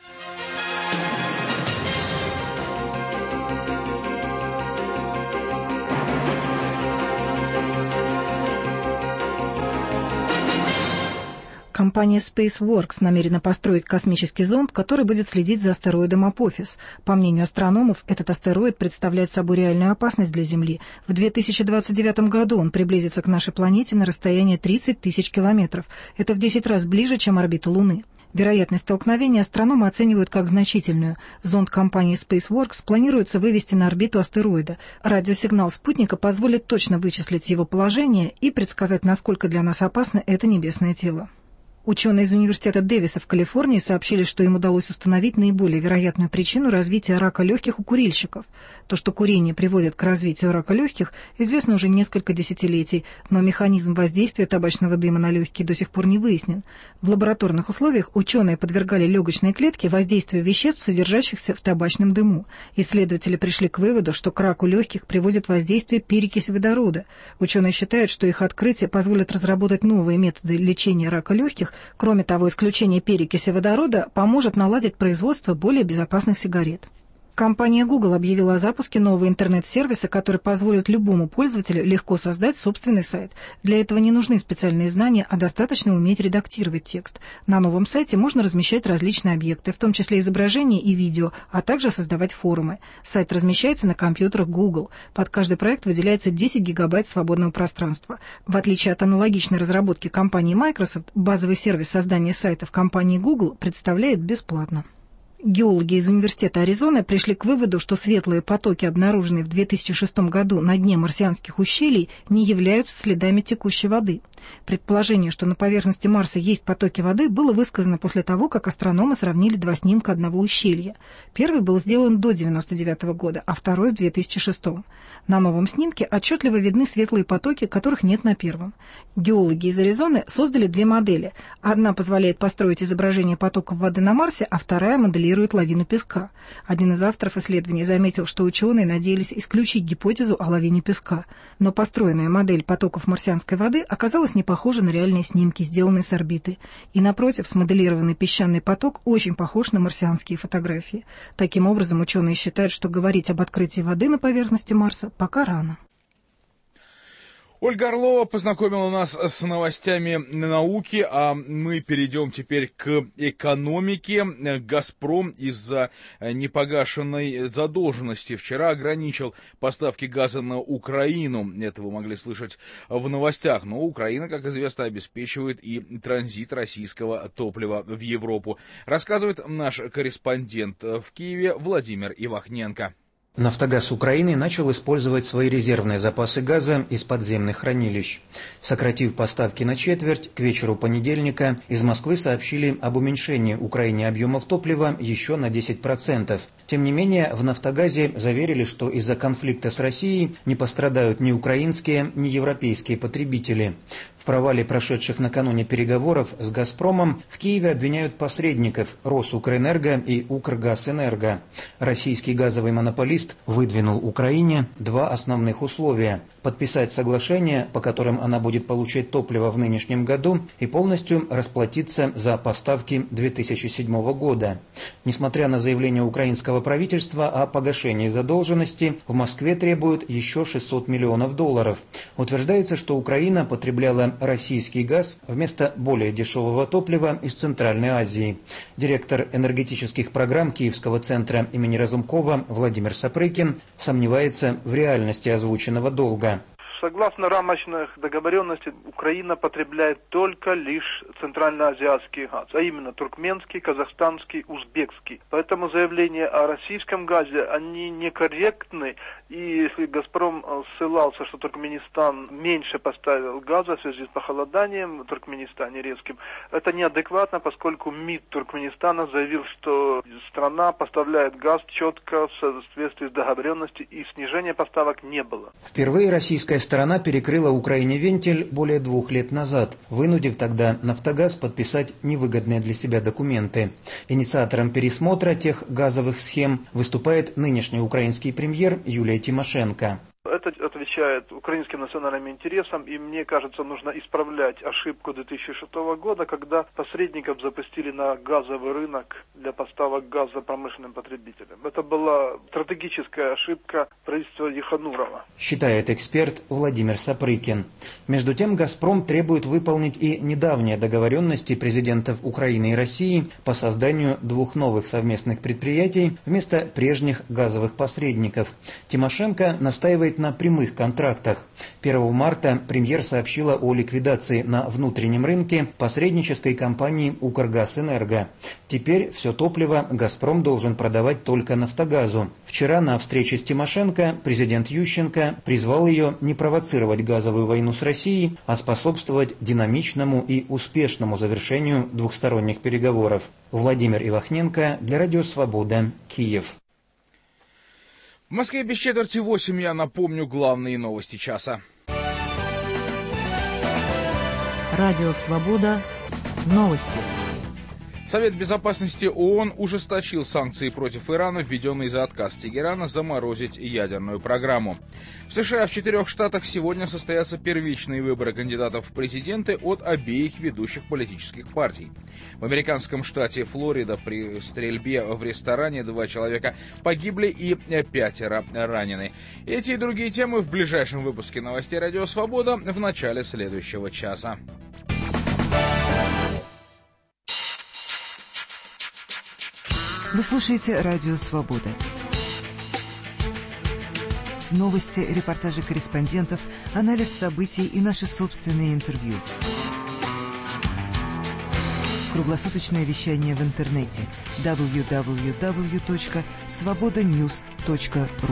Speaker 28: Компания SpaceWorks намерена построить космический зонд, который будет следить за астероидом Апофис. По мнению астрономов, этот астероид представляет собой реальную опасность для Земли. В 2029 году он приблизится к нашей планете на расстояние 30 тысяч километров. Это в 10 раз ближе, чем орбита Луны. Вероятность столкновения астрономы оценивают как значительную. Зонд компании SpaceWorks планируется вывести на орбиту астероида. Радиосигнал спутника позволит точно вычислить его положение и предсказать, насколько для нас опасно это небесное тело. Ученые из университета Дэвиса в Калифорнии сообщили, что им удалось установить наиболее вероятную причину развития рака легких у курильщиков. То, что курение приводит к развитию рака легких, известно уже несколько десятилетий, но механизм воздействия табачного дыма на легкие до сих пор не выяснен. В лабораторных условиях ученые подвергали легочные клетки воздействию веществ, содержащихся в табачном дыму. Исследователи пришли к выводу, что к раку легких приводит воздействие перекиси водорода. Ученые считают, что их открытие позволит разработать новые методы лечения рака легких. Кроме того, исключение перекиси водорода поможет наладить производство более безопасных сигарет. Компания Google объявила о запуске нового интернет-сервиса, который позволит любому пользователю легко создать собственный сайт. Для этого не нужны специальные знания, а достаточно уметь редактировать текст. На новом сайте можно размещать различные объекты, в том числе изображения и видео, а также создавать форумы. Сайт размещается на компьютерах Google. Под каждый проект выделяется 10 гигабайт свободного пространства. В отличие от аналогичной разработки компании Microsoft, базовый сервис создания сайтов компании Google представляет бесплатно. Геологи из Университета Аризоны пришли к выводу, что светлые потоки, обнаруженные в 2006 году на дне марсианских ущелий, не являются следами текущей воды. Предположение, что на поверхности Марса есть потоки воды, было высказано после того, как астрономы сравнили два снимка одного ущелья. Первый был сделан до 1999 года, а второй в 2006. На новом снимке отчетливо видны светлые потоки, которых нет на первом. Геологи из Аризоны создали две модели. Одна позволяет построить изображение потоков воды на Марсе, а вторая моделирует лавину песка. Один из авторов исследования заметил, что ученые надеялись исключить гипотезу о лавине песка. Но построенная модель потоков марсианской воды оказалась не похожа на реальные снимки, сделанные с орбиты. И, напротив, смоделированный песчаный поток очень похож на марсианские фотографии. Таким образом, ученые считают, что говорить об открытии воды на поверхности Марса пока рано.
Speaker 1: Ольга Орлова познакомила нас с новостями науки, а мы перейдем теперь к экономике. «Газпром» из-за непогашенной задолженности вчера ограничил поставки газа на Украину. Это вы могли слышать в новостях. Но Украина, как известно, обеспечивает и транзит российского топлива в Европу. Рассказывает наш корреспондент в Киеве Владимир Ивахненко.
Speaker 2: «Нафтогаз Украины» начал использовать свои резервные запасы газа из подземных хранилищ. Сократив поставки на четверть, к вечеру понедельника из Москвы сообщили об уменьшении Украине объемов топлива еще на 10%. Тем не менее, в «Нафтогазе» заверили, что из-за конфликта с Россией не пострадают ни украинские, ни европейские потребители. В провале прошедших накануне переговоров с «Газпромом» в Киеве обвиняют посредников «Росукрэнерго» и «Укргазэнерго». Российский газовый монополист выдвинул Украине два основных условия – подписать соглашение, по которым она будет получать топливо в нынешнем году, и полностью расплатиться за поставки 2007 года. Несмотря на заявление украинского правительства о погашении задолженности, в Москве требуют еще $600 миллионов. Утверждается, что Украина потребляла российский газ вместо более дешевого топлива из Центральной Азии. Директор энергетических программ Киевского центра имени Разумкова Владимир Сапрыкин сомневается в реальности озвученного долга.
Speaker 3: Согласно рамочных договоренностей, Украина потребляет только лишь центральноазиатский газ, а именно туркменский, казахстанский, узбекский. Поэтому заявления о российском газе, они некорректны. И если «Газпром» ссылался, что Туркменистан меньше поставил газа в связи с похолоданием в Туркменистане резким, это неадекватно, поскольку МИД Туркменистана заявил, что страна поставляет газ четко в соответствии с договоренностью, и снижения поставок не было.
Speaker 2: Впервые российская сторона перекрыла Украине вентиль более 2 лет назад, вынудив тогда «Нафтогаз» подписать невыгодные для себя документы. Инициатором пересмотра тех газовых схем выступает нынешний украинский премьер Юлия Тимошенко.
Speaker 3: Это отвечает украинским национальным интересам, и мне кажется, нужно исправлять ошибку 2006 года, когда посредников запустили на газовый рынок для поставок газа промышленным потребителям. Это была стратегическая ошибка правительства Еханурова.
Speaker 2: Считает эксперт Владимир Сапрыкин. Между тем, «Газпром» требует выполнить и недавние договоренности президентов Украины и России по созданию 2 новых совместных предприятий вместо прежних газовых посредников. Тимошенко настаивает на прямых контрактах. 1 марта премьер сообщила о ликвидации на внутреннем рынке посреднической компании «Укргазэнерго». Теперь все топливо «Газпром» должен продавать только «Нафтогазу». Вчера на встрече с Тимошенко президент Ющенко призвал ее не провоцировать газовую войну с Россией, а способствовать динамичному и успешному завершению двухсторонних переговоров. Владимир Ивахненко для Радио Свобода, Киев.
Speaker 1: В Москве без четверти 8, я напомню главные новости часа.
Speaker 27: Радио Свобода. Новости.
Speaker 1: Совет Безопасности ООН ужесточил санкции против Ирана, введенные за отказ Тегерана заморозить ядерную программу. В США в 4 штатах сегодня состоятся первичные выборы кандидатов в президенты от обеих ведущих политических партий. В американском штате Флорида при стрельбе в ресторане 2 человека погибли и 5 ранены. Эти и другие темы в ближайшем выпуске новостей «Радио Свобода» в начале следующего часа.
Speaker 4: Вы слушаете «Радио Свобода». Новости, репортажи корреспондентов, анализ событий и наши собственные интервью. Круглосуточное вещание в интернете www.svobodanews.ru.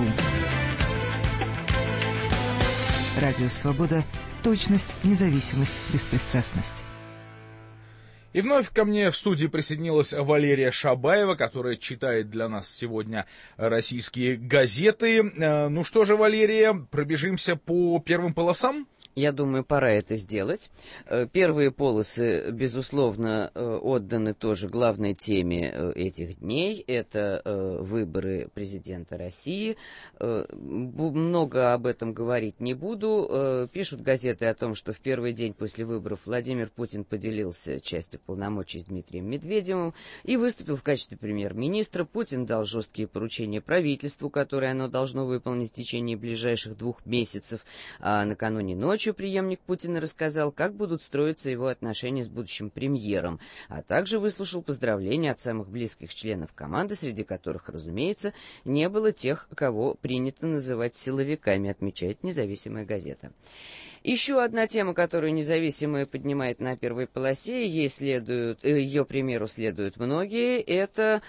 Speaker 4: Радио Свобода. Точность, независимость, беспристрастность.
Speaker 1: И вновь ко мне в студии присоединилась Валерия Шабаева, которая читает для нас сегодня российские газеты. Ну что же, Валерия, пробежимся по первым полосам?
Speaker 5: Я думаю, пора это сделать. Первые полосы, безусловно, отданы тоже главной теме этих дней. Это выборы президента России. Много об этом говорить не буду. Пишут газеты о том, что в первый день после выборов Владимир Путин поделился частью полномочий с Дмитрием Медведевым и выступил в качестве премьер-министра. Путин дал жесткие поручения правительству, которые оно должно выполнить в течение ближайших 2 месяцев. А накануне ночью еще преемник Путина рассказал, как будут строиться его отношения с будущим премьером, а также выслушал поздравления от самых близких членов команды, среди которых, разумеется, не было тех, кого принято называть силовиками, отмечает независимая газета. Еще одна тема, которую независимая поднимает на первой полосе, ее примеру следуют многие, это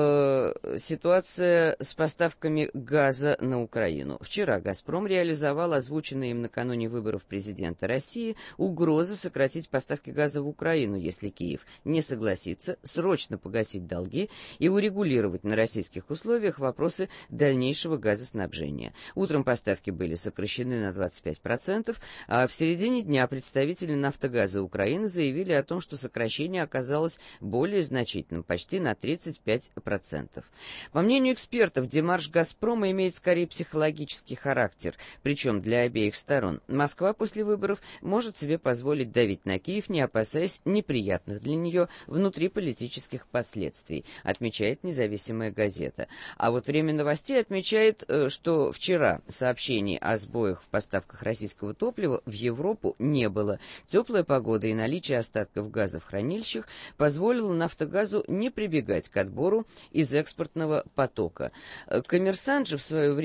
Speaker 5: ситуация с поставками газа на Украину. Вчера «Газпром» реализовал озвученные им накануне выборов президента России угрозы сократить поставки газа в Украину, если Киев не согласится срочно погасить долги и урегулировать на российских условиях вопросы дальнейшего газоснабжения. Утром поставки были сокращены на 25%, а в середине дня представители «Нафтогаза» Украины заявили о том, что сокращение оказалось более значительным, почти на 35%. По мнению экспертов, демарш «Газпрома» имеет скорее психологический характер, причем для обеих сторон. Москва после выборов может себе позволить давить на Киев, не опасаясь неприятных для нее внутриполитических последствий, отмечает независимая газета. А вот «Время новостей» отмечает, что вчера сообщений о сбоях в поставках российского топлива в Европу не было. Теплая погода и наличие остатков газа в хранилищах позволило «Нафтогазу» не прибегать к отбору из экспортного потока. «Коммерсант» же в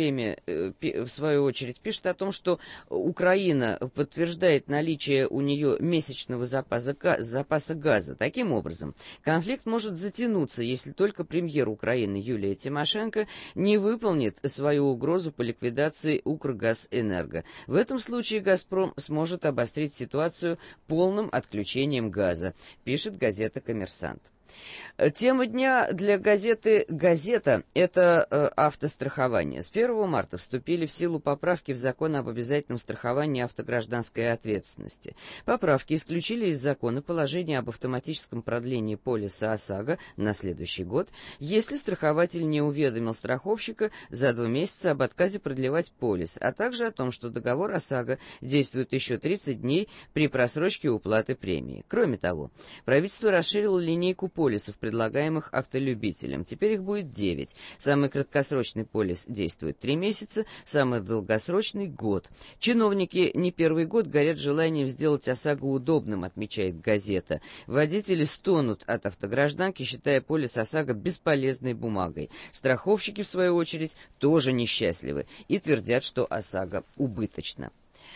Speaker 5: свою очередь пишет о том, что Украина подтверждает наличие у нее месячного запаса газа. Таким образом, конфликт может затянуться, если только премьер Украины Юлия Тимошенко не выполнит свою угрозу по ликвидации «Укргазэнерго». В этом случае «Газпром» сможет обострить ситуацию полным отключением газа, пишет газета «Коммерсант». Тема дня для газеты «Газета» — это автострахование. С 1 марта вступили в силу поправки в закон об обязательном страховании автогражданской ответственности. Поправки исключили из закона положение об автоматическом продлении полиса ОСАГО на следующий год, если страхователь не уведомил страховщика за 2 месяца об отказе продлевать полис, а также о том, что договор ОСАГО действует еще 30 дней при просрочке уплаты премии. Кроме того, правительство расширило линейку полисов, предлагаемых автолюбителям. Теперь их будет 9. Самый краткосрочный полис действует 3 месяца, самый долгосрочный — год. Чиновники не первый год горят желанием сделать ОСАГО удобным, отмечает газета. Водители стонут от автогражданки, считая полис ОСАГО бесполезной бумагой. Страховщики, в свою очередь, тоже несчастливы и твердят, что ОСАГО убыточно.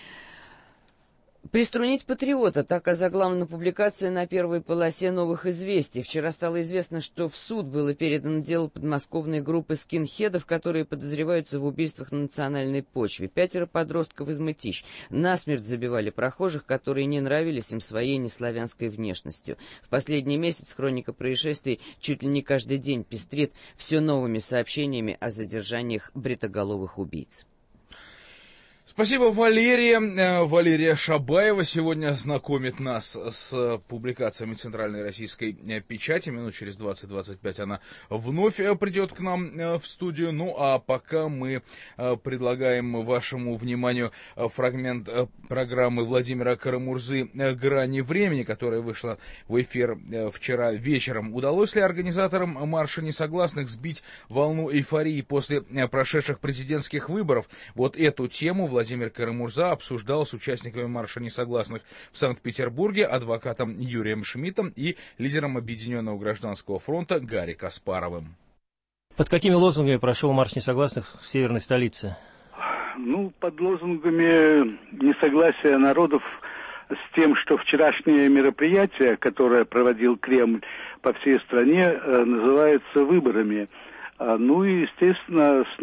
Speaker 5: «Приструнить патриота» — так озаглавлена публикация на первой полосе «Новых известий». Вчера стало известно, что в суд было передано дело подмосковной группы скинхедов, которые подозреваются в убийствах на национальной почве. 5 подростков из Мытищ насмерть забивали прохожих, которые не нравились им своей неславянской внешностью. В последний месяц хроника происшествий чуть ли не каждый день пестрит все новыми сообщениями о задержаниях бритоголовых убийц.
Speaker 1: Спасибо, Валерия. Валерия Шабаева сегодня знакомит нас с публикациями Центральной российской печати. Минут через 20-25 она вновь придет к нам в студию. Ну, а пока мы предлагаем вашему вниманию фрагмент программы Владимира Карамурзы «Грани времени», которая вышла в эфир вчера вечером. Удалось ли организаторам марша несогласных сбить волну эйфории после прошедших президентских выборов? Вот эту тему Владимир Карамурза обсуждал с участниками марша несогласных в Санкт-Петербурге, адвокатом Юрием Шмидтом и лидером Объединенного гражданского фронта Гарри Каспаровым.
Speaker 6: Под какими лозунгами прошел марш несогласных в северной столице?
Speaker 7: Под лозунгами несогласия народов с тем, что вчерашнее мероприятие, которое проводил Кремль по всей стране, называется выборами. И, естественно, с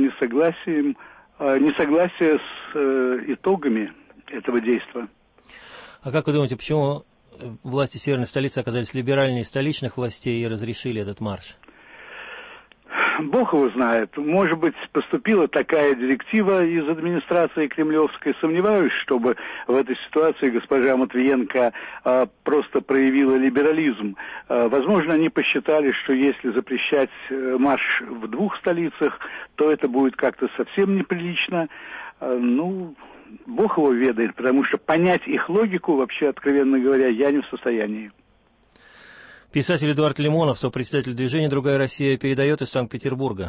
Speaker 7: несогласие с итогами этого действия.
Speaker 6: А как вы думаете, почему власти северной столицы оказались либеральнее столичных властей и разрешили этот марш?
Speaker 7: Бог его знает. Может быть, поступила такая директива из администрации кремлевской. Сомневаюсь, чтобы в этой ситуации госпожа Матвиенко просто проявила либерализм. Возможно, они посчитали, что если запрещать марш в 2 столицах, то это будет как-то совсем неприлично. Бог его ведает, потому что понять их логику, вообще, откровенно говоря, я не в состоянии.
Speaker 6: Писатель Эдуард Лимонов, сопредседатель движения «Другая Россия», передает из Санкт-Петербурга.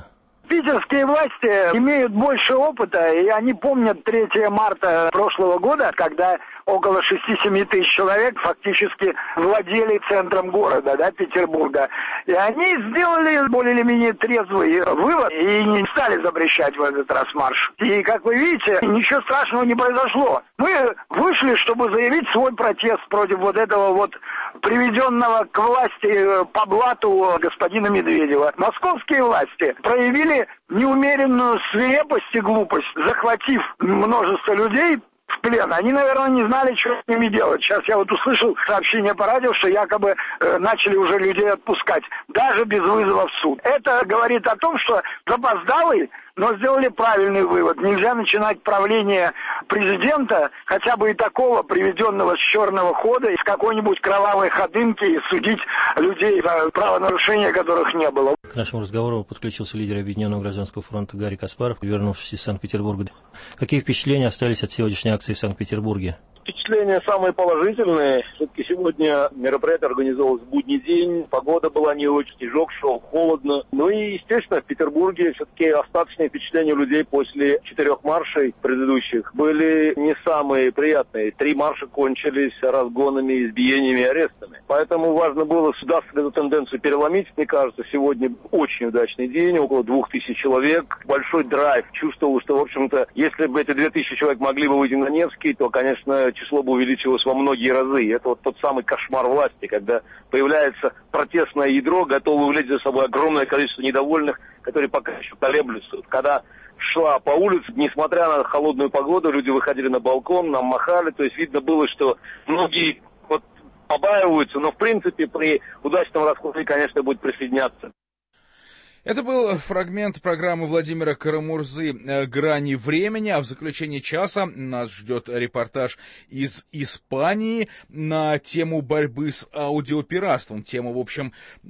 Speaker 8: Питерские власти имеют больше опыта, и они помнят 3 марта прошлого года, когда около 6-7 тысяч человек фактически владели центром города, да, Петербурга. И они сделали более или менее трезвый вывод и не стали запрещать в этот раз марш. И, как вы видите, ничего страшного не произошло. Мы вышли, чтобы заявить свой протест против вот этого вот приведенного к власти по блату господина Медведева. Московские власти проявили неумеренную свирепость и глупость, захватив множество людей в плен. Они, наверное, не знали, что с ними делать. Сейчас я вот услышал сообщение по радио, что якобы начали уже людей отпускать, даже без вызова в суд. Это говорит о том, что запоздалый, но сделали правильный вывод. Нельзя начинать правление президента, хотя бы и такого, приведенного с черного хода, из какой-нибудь кровавой ходынки, и судить людей за правонарушения, которых не было.
Speaker 6: К нашему разговору подключился лидер Объединенного гражданского фронта Гарри Каспаров, вернувшись из Санкт-Петербурга. Какие впечатления остались от сегодняшней акции в Санкт-Петербурге?
Speaker 9: Впечатления самые положительные. Все-таки сегодня мероприятие организовалось в будний день. Погода была не очень, снежок шел, холодно. Ну и, естественно, в Петербурге все-таки остаточные впечатления у людей после 4 маршей предыдущих были не самые приятные. 3 марша кончились разгонами, избиениями и арестами. Поэтому важно было, удастся ли эту тенденцию переломить. Мне кажется, сегодня очень удачный день, около 2000 человек. Большой драйв. Чувствовал, что, в общем-то, если бы эти 2000 человек могли бы выйти на Невский, то, конечно, число бы увеличилось во многие разы. Это вот тот самый кошмар власти, когда появляется протестное ядро, готовое увлечь за собой огромное количество недовольных, которые пока еще колеблются. Когда шла по улице, несмотря на холодную погоду, люди выходили на балкон, нам махали, то есть видно было, что многие вот побаиваются, но в принципе при удачном расходе, конечно, будет присоединяться.
Speaker 1: Это был фрагмент программы Владимира Карамурзы «Грани времени», а в заключении часа нас ждет репортаж из Испании на тему борьбы с аудиопиратством. Тема, в общем,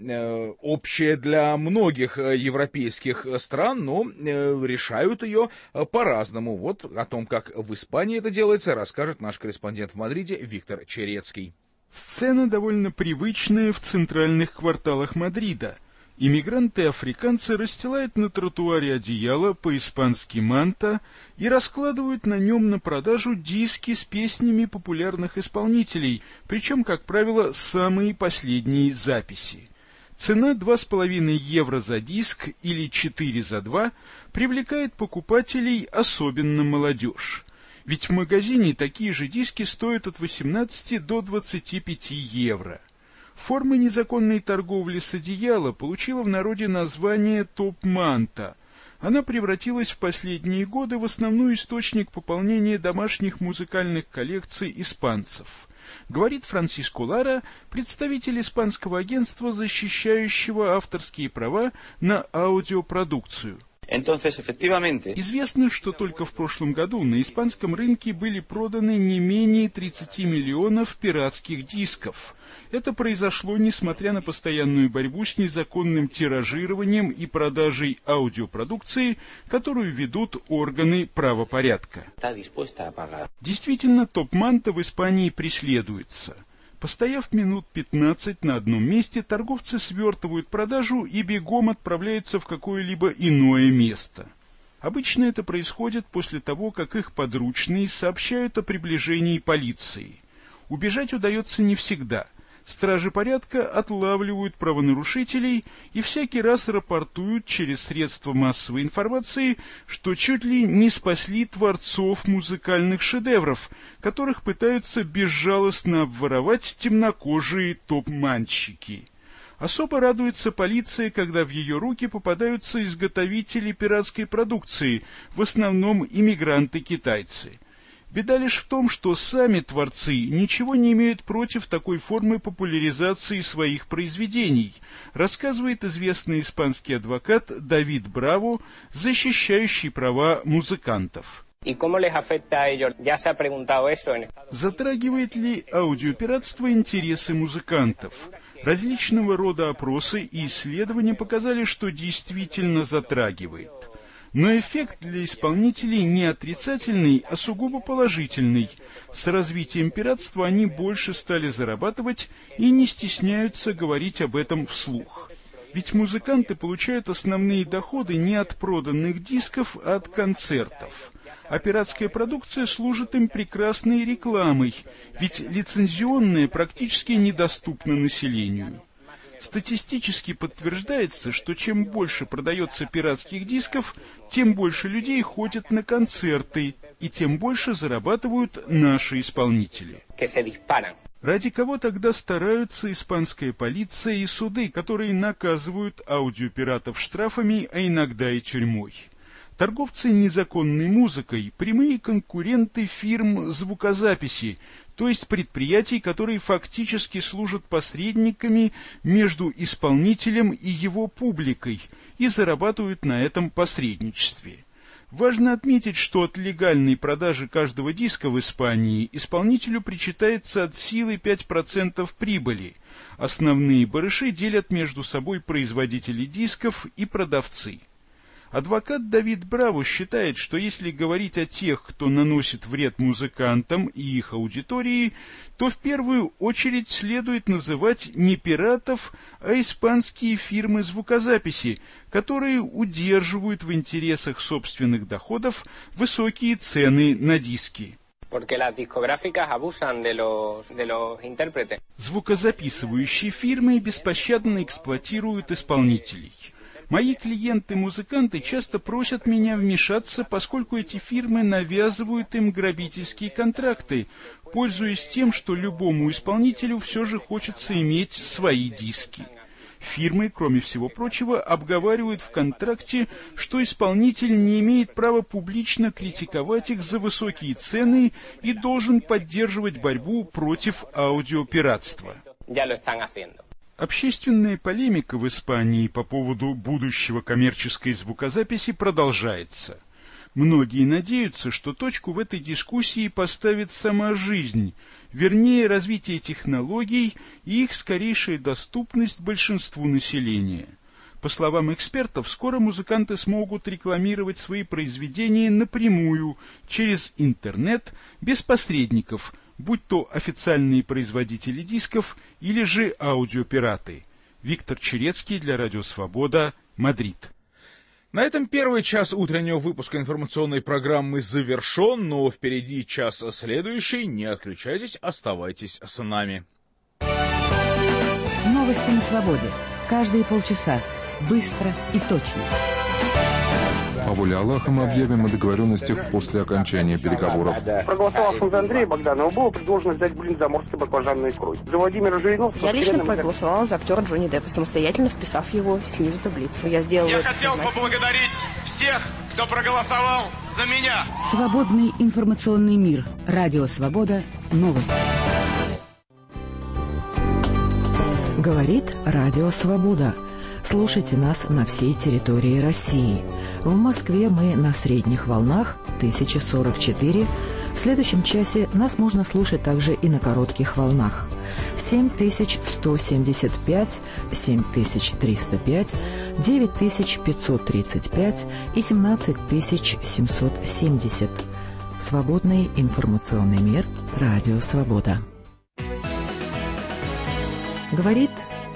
Speaker 1: общая для многих европейских стран, но решают ее по-разному. Вот о том, как в Испании это делается, расскажет наш корреспондент в Мадриде Виктор Черецкий.
Speaker 10: Сцена довольно привычная в центральных кварталах Мадрида. Иммигранты-африканцы расстилают на тротуаре одеяло, по-испански манта, и раскладывают на нем на продажу диски с песнями популярных исполнителей, причем, как правило, самые последние записи. Цена 2,5 евро за диск или 4 за 2 привлекает покупателей, особенно молодежь. Ведь в магазине такие же диски стоят от 18 до 25 евро. Форма незаконной торговли с одеяла получила в народе название топ-манта. Она превратилась в последние годы в основной источник пополнения домашних музыкальных коллекций испанцев. Говорит Франсиско Лара, представитель испанского агентства, защищающего авторские права на аудиопродукцию. Известно, что только в прошлом году на испанском рынке были проданы не менее 30 миллионов пиратских дисков. Это произошло несмотря на постоянную борьбу с незаконным тиражированием и продажей аудиопродукции, которую ведут органы правопорядка. Действительно, топ-манта в Испании преследуется. Постояв минут 15 на одном месте, торговцы свертывают продажу и бегом отправляются в какое-либо иное место. Обычно это происходит после того, как их подручные сообщают о приближении полиции. Убежать удается не всегда. Стражи порядка отлавливают правонарушителей и всякий раз рапортуют через средства массовой информации, что чуть ли не спасли творцов музыкальных шедевров, которых пытаются безжалостно обворовать темнокожие топ-манщики. Особо радуется полиция, когда в ее руки попадаются изготовители пиратской продукции, в основном иммигранты-китайцы. Беда лишь в том, что сами творцы ничего не имеют против такой формы популяризации своих произведений, рассказывает известный испанский адвокат Давид Браво, защищающий права музыкантов. Затрагивает ли аудиопиратство интересы музыкантов? Различного рода опросы и исследования показали, что действительно затрагивает. Но эффект для исполнителей не отрицательный, а сугубо положительный. С развитием пиратства они больше стали зарабатывать и не стесняются говорить об этом вслух. Ведь музыканты получают основные доходы не от проданных дисков, а от концертов. А пиратская продукция служит им прекрасной рекламой, ведь лицензионная практически недоступна населению. Статистически подтверждается, что чем больше продается пиратских дисков, тем больше людей ходят на концерты, и тем больше зарабатывают наши исполнители. Ради кого тогда стараются испанская полиция и суды, которые наказывают аудиопиратов штрафами, а иногда и тюрьмой? Торговцы незаконной музыкой – прямые конкуренты фирм звукозаписи, то есть предприятий, которые фактически служат посредниками между исполнителем и его публикой и зарабатывают на этом посредничестве. Важно отметить, что от легальной продажи каждого диска в Испании исполнителю причитается от силы 5% прибыли. Основные барыши делят между собой производители дисков и продавцы. Адвокат Давид Браво считает, что если говорить о тех, кто наносит вред музыкантам и их аудитории, то в первую очередь следует называть не пиратов, а испанские фирмы звукозаписи, которые удерживают в интересах собственных доходов высокие цены на диски. Звукозаписывающие фирмы беспощадно эксплуатируют исполнителей. Мои клиенты-музыканты часто просят меня вмешаться, поскольку эти фирмы навязывают им грабительские контракты, пользуясь тем, что любому исполнителю все же хочется иметь свои диски. Фирмы, кроме всего прочего, обговаривают в контракте, что исполнитель не имеет права публично критиковать их за высокие цены и должен поддерживать борьбу против аудиопиратства. Общественная полемика в Испании по поводу будущего коммерческой звукозаписи продолжается. Многие надеются, что точку в этой дискуссии поставит сама жизнь, вернее, развитие технологий и их скорейшая доступность большинству населения. По словам экспертов, скоро музыканты смогут рекламировать свои произведения напрямую, через интернет, без посредников, будь то официальные производители дисков или же аудиопираты. Виктор Черецкий для Радио Свобода, Мадрид.
Speaker 1: На этом первый час утреннего выпуска информационной программы завершен, но впереди час следующий. Не отключайтесь, оставайтесь с нами.
Speaker 11: Новости на свободе. Каждые полчаса. Быстро и точно.
Speaker 12: По воле Аллаха мы объявим о договоренностях после окончания переговоров.
Speaker 9: Проголосовавшим за Андрея Богданова было предложено взять блин заморской баклажанной икрой. За Владимира Жириновского...
Speaker 13: Я лично проголосовала за актера Джонни Деппа, самостоятельно вписав его снизу таблицы. Я
Speaker 14: хотел поблагодарить всех, кто проголосовал за меня.
Speaker 11: Свободный информационный мир. Радио Свобода. Новости. Говорит Радио Свобода. Слушайте нас на всей территории России. В Москве мы на средних волнах 1044. В следующем часе нас можно слушать также и на коротких волнах 7175, 7305, 9535 и 17770. Свободный информационный мир. Радио Свобода. Говорит